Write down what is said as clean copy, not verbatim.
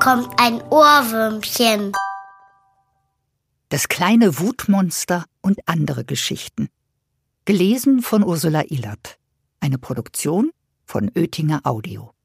kommt ein Ohrwürmchen. Das kleine Wutmonster und andere Geschichten. Gelesen von Ursula Illert. Eine Produktion von Oetinger Audio.